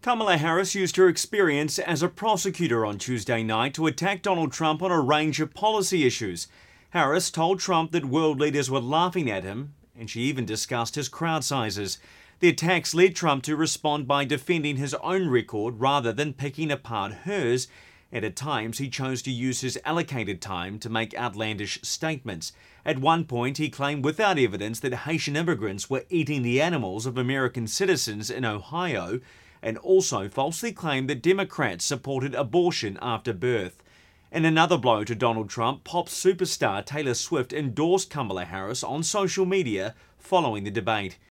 Kamala Harris used her experience as a prosecutor on Tuesday night to attack Donald Trump on a range of policy issues. Harris told Trump that world leaders were laughing at him, and she even discussed his crowd sizes. The attacks led Trump to respond by defending his own record rather than picking apart hers, and at times he chose to use his allocated time to make outlandish statements. At one point, he claimed without evidence that Haitian immigrants were eating the animals of American citizens in Ohio, and also falsely claimed that Democrats supported abortion after birth. In another blow to Donald Trump, pop superstar Taylor Swift endorsed Kamala Harris on social media following the debate.